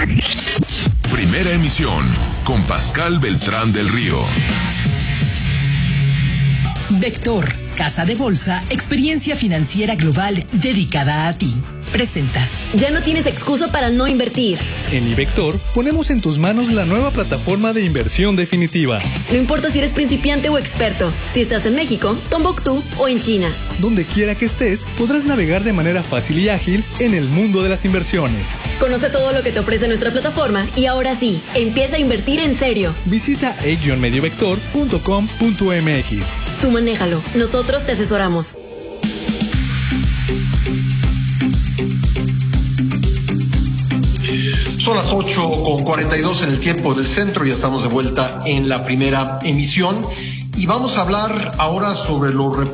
Primera emisión con Pascal Beltrán del Río. Vector, casa de bolsa, experiencia financiera global dedicada a ti. Presenta. Ya no tienes excusa para no invertir. En iVector ponemos en tus manos la nueva plataforma de inversión definitiva. No importa si eres principiante o experto, si estás en México, Tombuctú o en China. Donde quiera que estés, podrás navegar de manera fácil y ágil en el mundo de las inversiones. Conoce todo lo que te ofrece nuestra plataforma y ahora sí, empieza a invertir en serio. Visita e-mediovector.com.mx. Tú manéjalo, nosotros te asesoramos. Son las 8:42 en el tiempo del centro, ya estamos de vuelta en la primera emisión y vamos a hablar ahora sobre los